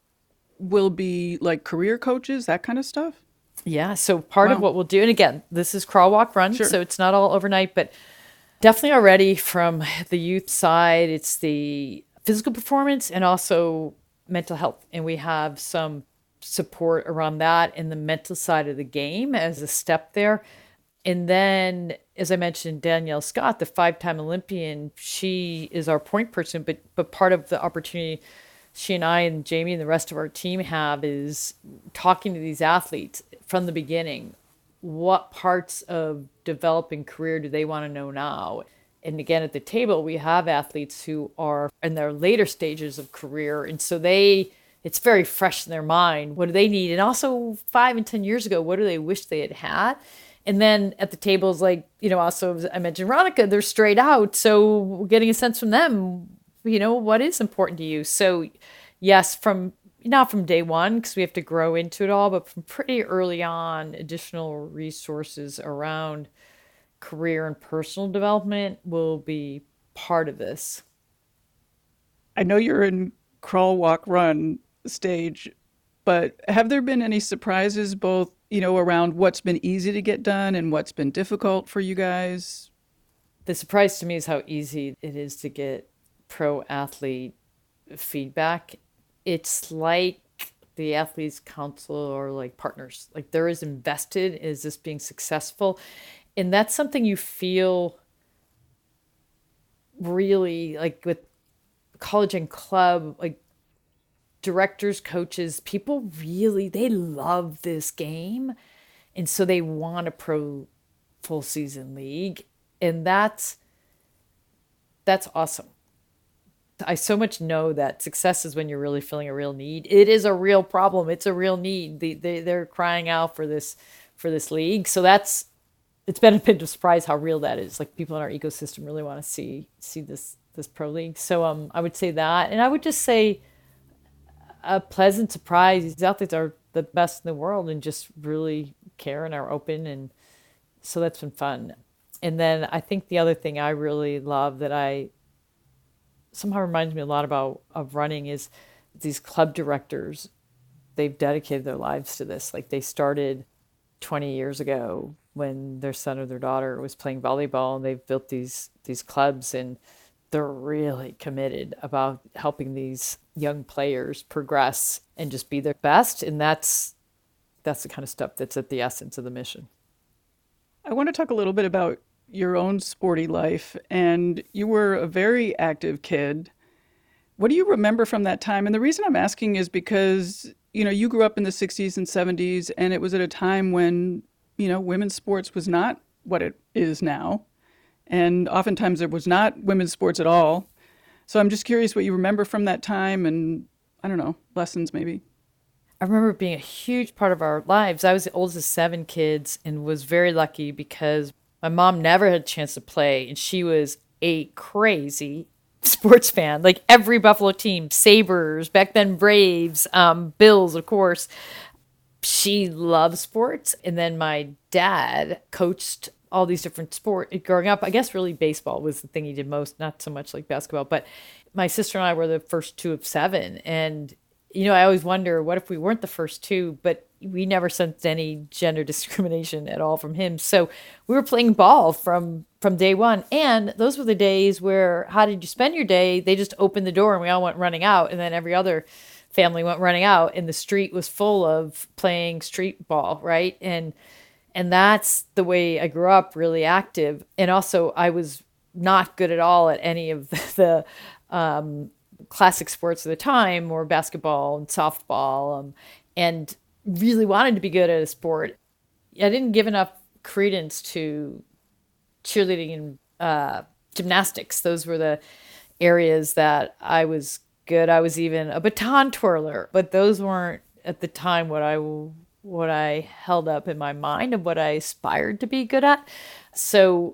will be like career coaches, that kind of stuff? Yeah. So part Wow. of what we'll do, and again, this is crawl, walk, run, Sure. so it's not all overnight, but definitely already from the youth side, it's the physical performance and also mental health. And we have some support around that in the mental side of the game as a step there. And then, as I mentioned, Danielle Scott, the five-time Olympian, she is our point person, but but part of the opportunity she and I and Jamie and the rest of our team have is talking to these athletes from the beginning. What parts of developing career do they want to know now? And again, at the table, we have athletes who are in their later stages of career. And so they, it's very fresh in their mind. What do they need? And also five and ten years ago, what do they wish they had had? And then at the tables, like, you know, also I mentioned Veronica, they're straight out. So getting a sense from them, you know, what is important to you? So yes, from not from day one, because we have to grow into it all, but from pretty early on, additional resources around career and personal development will be part of this. I know you're in crawl, walk, run stage, but have there been any surprises, both, you know, around what's been easy to get done and what's been difficult for you guys? The surprise to me is how easy it is to get pro athlete feedback. It's like the athletes council or like partners, like they're as invested as this being successful. And that's something you feel really like with college and club, like directors, coaches, people really, they love this game. And so they want a pro full season league. And that's, that's awesome. I so much know that success is when you're really feeling a real need. It is a real problem. It's a real need. They, they, they're crying out for this, for this league. So that's, it's been a bit of surprise how real that is. Like people in our ecosystem really want to see, see this, this pro league. So um, I would say that. And I would just say a pleasant surprise. These athletes are the best in the world and just really care and are open. And so that's been fun. And then I think the other thing I really love that I somehow reminds me a lot about of running is these club directors. They've dedicated their lives to this. Like they started twenty years ago when their son or their daughter was playing volleyball, and they've built these these clubs, and they're really committed about helping these young players progress and just be their best. And that's that's the kind of stuff that's at the essence of the mission. I want to talk a little bit about your own sporty life. And you were a very active kid. What do you remember from that time? And the reason I'm asking is because, you know, you grew up in the sixties and seventies, and it was at a time when, you know, women's sports was not what it is now. And oftentimes there was not women's sports at all. So I'm just curious what you remember from that time and, I don't know, lessons maybe. I remember it being a huge part of our lives. I was the oldest of seven kids and was very lucky because my mom never had a chance to play, and she was a crazy sports fan. Like every Buffalo team, Sabres, back then Braves, um, Bills, of course. She loved sports. And then my dad coached all these different sports growing up. I guess really baseball was the thing he did most, not so much like basketball. But my sister and I were the first two of seven. And, you know, I always wonder, what if we weren't the first two? But we never sensed any gender discrimination at all from him. So we were playing ball from from day one. And those were the days where, how did you spend your day? They just opened the door and we all went running out. And then every other family went running out, and the street was full of playing street ball, right? And and that's the way I grew up, really active. And also I was not good at all at any of the, the um, classic sports of the time, or basketball and softball, um, and really wanted to be good at a sport. I didn't give enough credence to cheerleading and uh, gymnastics. Those were the areas that I was good. I was even a baton twirler, but those weren't at the time what I what I held up in my mind of what I aspired to be good at. So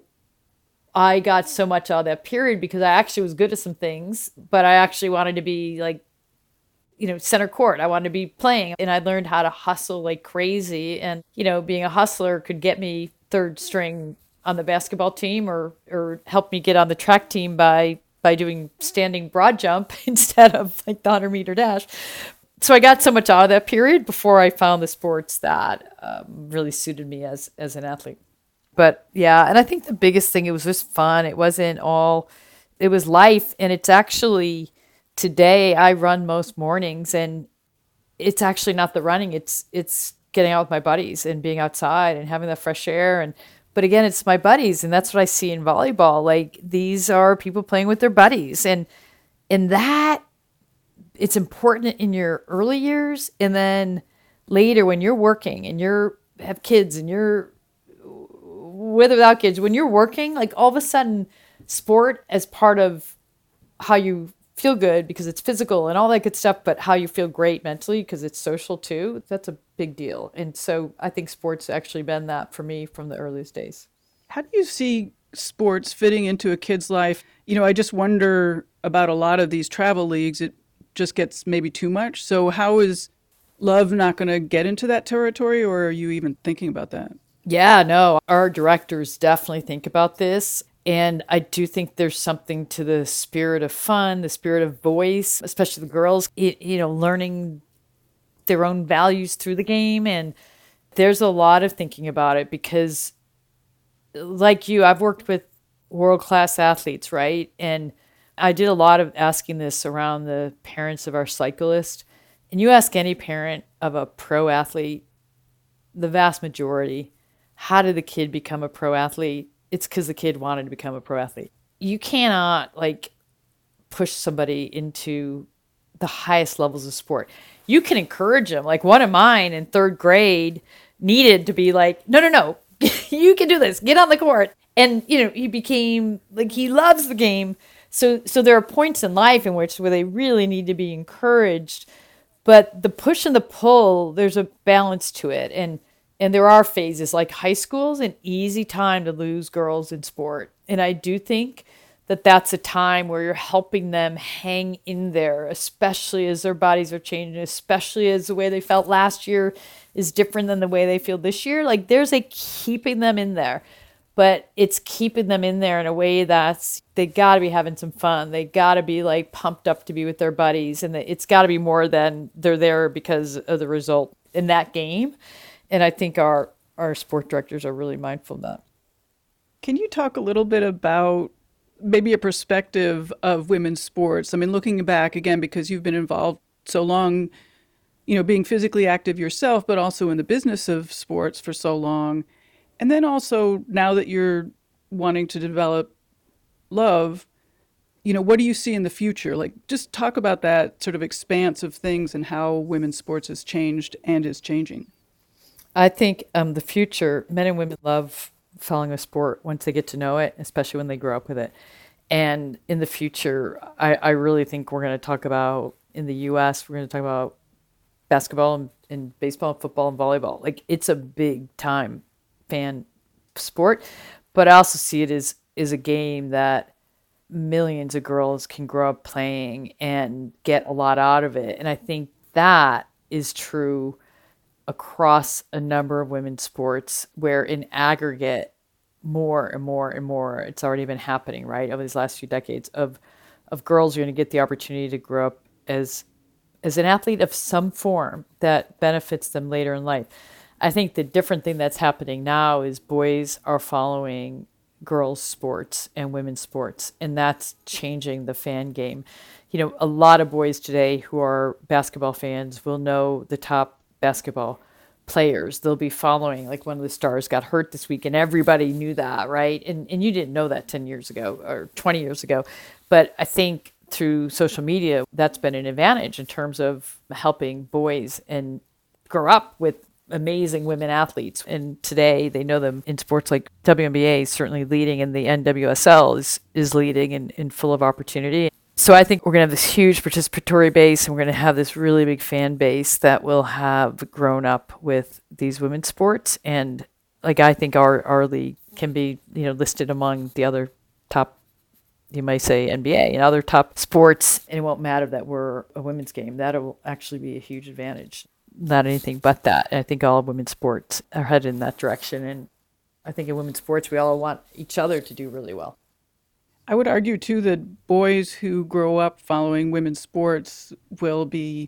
I got so much out of that period because I actually was good at some things, but I actually wanted to be like, you know, center court. I wanted to be playing, and I learned how to hustle like crazy. And, you know, being a hustler could get me third string on the basketball team, or, or help me get on the track team by, by doing standing broad jump instead of like the hundred meter dash. So I got so much out of that period before I found the sports that um, really suited me as, as an athlete. But yeah, and I think the biggest thing, it was just fun. It wasn't all, it was life. And it's actually, today I run most mornings, and it's actually not the running. It's, it's getting out with my buddies and being outside and having that fresh air. And, but again, it's my buddies. And that's what I see in volleyball. Like, these are people playing with their buddies, and, and that it's important in your early years. And then later when you're working and you're have kids and you're with or without kids, when you're working, like all of a sudden sport as part of how you feel good, because it's physical and all that good stuff, but how you feel great mentally because it's social too, that's a big deal. And so I think sports actually been that for me from the earliest days. How do you see sports fitting into a kid's life? You know, I just wonder about a lot of these travel leagues. It just gets maybe too much. So how is Love not going to get into that territory, or are you even thinking about that? Yeah, no, our directors definitely think about this. And I do think there's something to the spirit of fun, the spirit of voice, especially the girls, it, you know, learning their own values through the game. And there's a lot of thinking about it because, like you, I've worked with world-class athletes, right? And I did a lot of asking this around the parents of our cyclists. And you ask any parent of a pro athlete, the vast majority, how did the kid become a pro athlete? It's because the kid wanted to become a pro athlete. You cannot like push somebody into the highest levels of sport. You can encourage them. Like one of mine in third grade needed to be like, no, no, no, you can do this. Get on the court. And, you know, he became like, he loves the game. So, so there are points in life in which where they really need to be encouraged. But the push and the pull, there's a balance to it. And and there are phases, like high school's an easy time to lose girls in sport. And I do think that that's a time where you're helping them hang in there, especially as their bodies are changing, especially as the way they felt last year is different than the way they feel this year. Like there's a keeping them in there. But it's keeping them in there in a way that's, they got to be having some fun. They got to be like pumped up to be with their buddies. And it's got to be more than they're there because of the result in that game. And I think our, our sport directors are really mindful of that. Can you talk a little bit about maybe a perspective of women's sports? I mean, looking back again, because you've been involved so long, you know, being physically active yourself, but also in the business of sports for so long. And then also, now that you're wanting to develop love, you know, what do you see in the future? Like, just talk about that sort of expanse of things and how women's sports has changed and is changing. I think um, the future, men and women love following a sport once they get to know it, especially when they grow up with it. And in the future, I, I really think we're going to talk about, in the U S, we're going to talk about basketball and, and baseball and football and volleyball. Like, it's a big time fan sport, but I also see it as, as a game that millions of girls can grow up playing and get a lot out of it. And I think that is true across a number of women's sports, where in aggregate, more and more and more, it's already been happening, right, over these last few decades, of of girls are going to get the opportunity to grow up as as an athlete of some form that benefits them later in life. I think the different thing that's happening now is boys are following girls' sports and women's sports, and that's changing the fan game. You know, a lot of boys today who are basketball fans will know the top basketball players. They'll be following, like, one of the stars got hurt this week, and everybody knew that, right? And and you didn't know that ten years ago or twenty years ago. But I think through social media, that's been an advantage in terms of helping boys and grow up with amazing women athletes. And today they know them in sports like W N B A is certainly leading, and the N W S L is, is leading and, and full of opportunity. So I think we're going to have this huge participatory base, and we're going to have this really big fan base that will have grown up with these women's sports. And like, I think our, our league can be, you know, listed among the other top, you might say, N B A and other top sports. And it won't matter that we're a women's game. That will actually be a huge advantage. Not anything but that. And I think all women's sports are headed in that direction. And I think in women's sports, we all want each other to do really well. I would argue, too, that boys who grow up following women's sports will be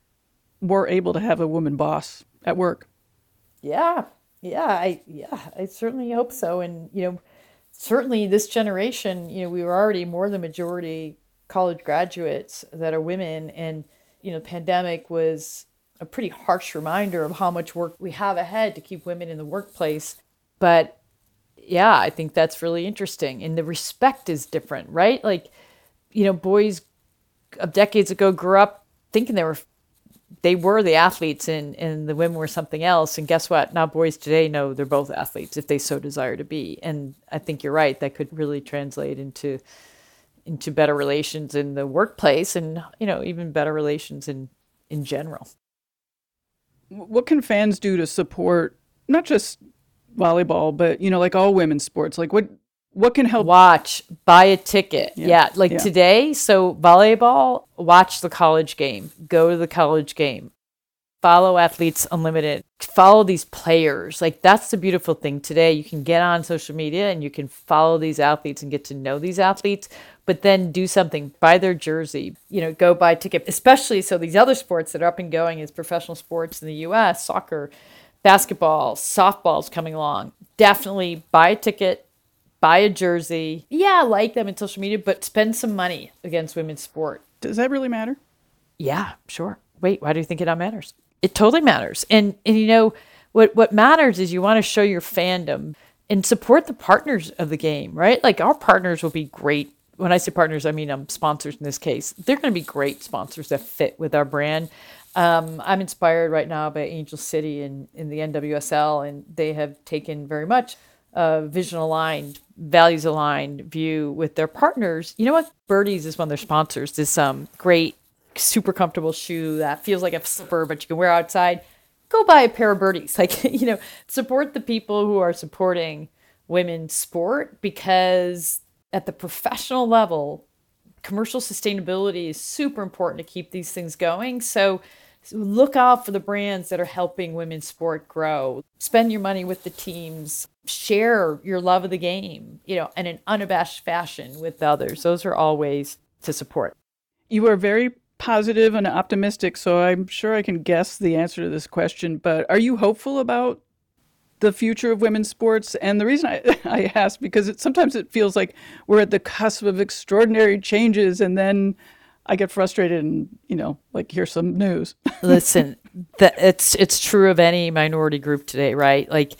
more able to have a woman boss at work. Yeah, yeah, I yeah, I certainly hope so. And, you know, certainly this generation, you know, we were already more than majority college graduates that are women. And, you know, the pandemic was a pretty harsh reminder of how much work we have ahead to keep women in the workplace. But yeah, I think that's really interesting. And the respect is different, right? Like, you know, boys of decades ago grew up thinking they were they were the athletes and, and the women were something else. And guess what? Now boys today know they're both athletes if they so desire to be. And I think you're right. That could really translate into into better relations in the workplace and, you know, even better relations in, in general. What can fans do to support not just volleyball, but, you know, like all women's sports? Like, what what can help? Watch, buy a ticket. Yeah, yeah like yeah. today. So volleyball, watch the college game. Go to the college game. Follow Athletes Unlimited. Follow these players. Like, that's the beautiful thing today. You can get on social media and you can follow these athletes and get to know these athletes, but then do something. Buy their jersey. You know, go buy a ticket. Especially so these other sports that are up and going as professional sports in the U S, soccer, basketball, softball's coming along. Definitely buy a ticket, buy a jersey. Yeah, like them in social media, but spend some money against women's sport. Does that really matter? Yeah, sure. Wait, why do you think it all matters? It totally matters. And, and you know, what, what matters is you want to show your fandom and support the partners of the game, right? Like, our partners will be great. When I say partners, I mean um, sponsors in this case. They're going to be great sponsors that fit with our brand. Um, I'm inspired right now by Angel City in, in the N W S L, and they have taken very much a vision-aligned, values-aligned view with their partners. You know what? Birdies is one of their sponsors. This um, great, super comfortable shoe that feels like a slipper, but you can wear outside. Go buy a pair of Birdies. Like, you know, support the people who are supporting women's sport, because at the professional level, commercial sustainability is super important to keep these things going. So look out for the brands that are helping women's sport grow. Spend your money with the teams. Share your love of the game, you know, in an unabashed fashion with others. Those are all ways to support. You are very positive and optimistic, so I'm sure I can guess the answer to this question, but are you hopeful about the future of women's sports? And the reason I, I ask, because it, sometimes it feels like we're at the cusp of extraordinary changes, and then I get frustrated and, you know, like, here's some news. Listen, that it's it's true of any minority group today, right? Like,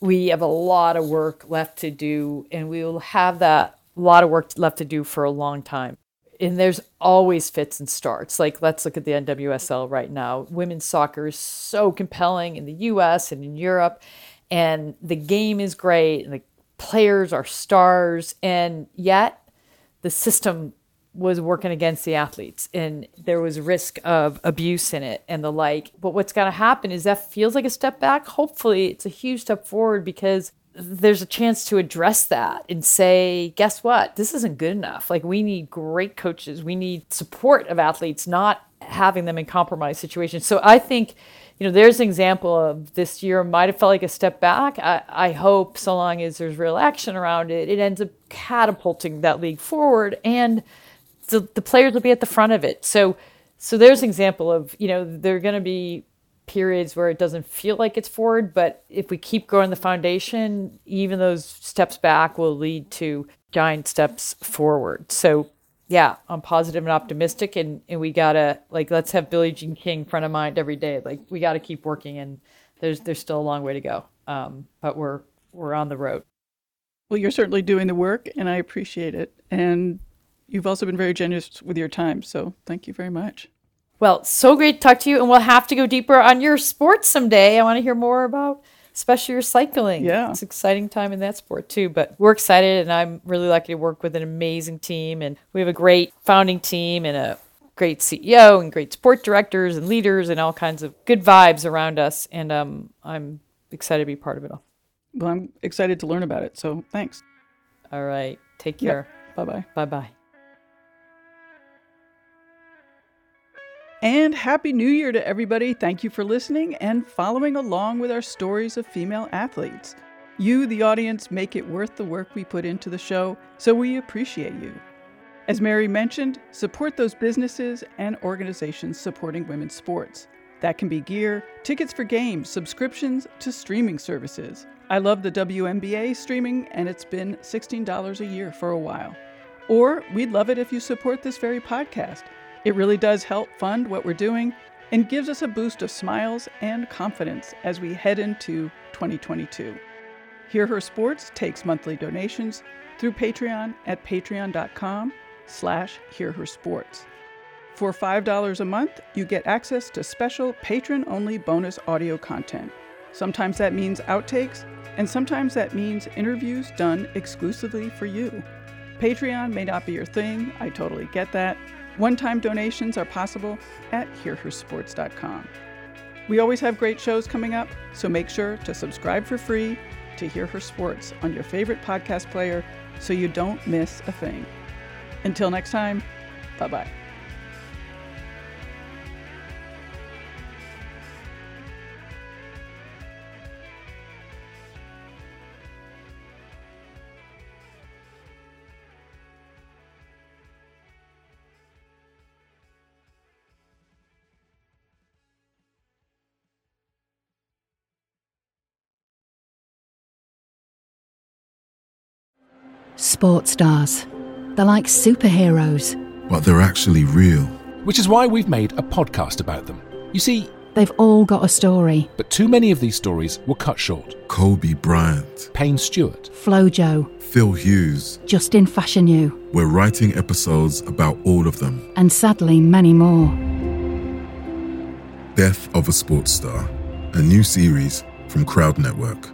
we have a lot of work left to do, and we will have that lot of work left to do for a long time. And there's always fits and starts. Like, let's look at the N W S L right now. Women's soccer is so compelling in the U S and in Europe, and the game is great, and the players are stars, and yet the system was working against the athletes, and there was risk of abuse in it and the like. But what's going to happen is that feels like a step back. Hopefully it's a huge step forward, because there's a chance to address that and say, guess what? This isn't good enough. Like, we need great coaches. We need support of athletes, not having them in compromised situations. So I think, you know, there's an example of this year might have felt like a step back. I, I hope, so long as there's real action around it, it ends up catapulting that league forward, and the, the players will be at the front of it. So, so there's an example of, you know, there are going to be periods where it doesn't feel like it's forward, but if we keep growing the foundation, even those steps back will lead to giant steps forward. So yeah, I'm positive and optimistic, and, and we gotta, like, let's have Billie Jean King front of mind every day. Like, we gotta keep working, and there's there's still a long way to go. Um, but we're we're on the road. Well, you're certainly doing the work, and I appreciate it. And you've also been very generous with your time, so thank you very much. Well, so great to talk to you, and we'll have to go deeper on your sports someday. I want to hear more about, especially your cycling. Yeah. It's an exciting time in that sport too, but we're excited, and I'm really lucky to work with an amazing team, and we have a great founding team and a great C E O and great sport directors and leaders and all kinds of good vibes around us, and um, I'm excited to be part of it all. Well, I'm excited to learn about it, so thanks. All right. Take care. Yep. Bye-bye. Bye-bye. And Happy New Year to everybody. Thank you for listening and following along with our stories of female athletes. You, the audience, make it worth the work we put into the show, so we appreciate you. As Mary mentioned, support those businesses and organizations supporting women's sports. That can be gear, tickets for games, subscriptions to streaming services. I love the W N B A streaming, and it's been sixteen dollars a year for a while. Or we'd love it if you support this very podcast. It really does help fund what we're doing and gives us a boost of smiles and confidence as we head into twenty twenty-two. Hear Her Sports takes monthly donations through Patreon at patreon.com slash hearhersports. For five dollars a month, you get access to special patron-only bonus audio content. Sometimes that means outtakes, and sometimes that means interviews done exclusively for you. Patreon may not be your thing, I totally get that. One-time donations are possible at hear her sports dot com. We always have great shows coming up, so make sure to subscribe for free to Hear Her Sports on your favorite podcast player so you don't miss a thing. Until next time, bye-bye. Sports stars. They're like superheroes. But they're actually real. Which is why we've made a podcast about them. You see, they've all got a story. But too many of these stories were cut short. Kobe Bryant, Payne Stewart, Flojo, Phil Hughes, Justin Fashanu. We're writing episodes about all of them. And sadly, many more. Death of a Sports Star, a new series from Crowd Network.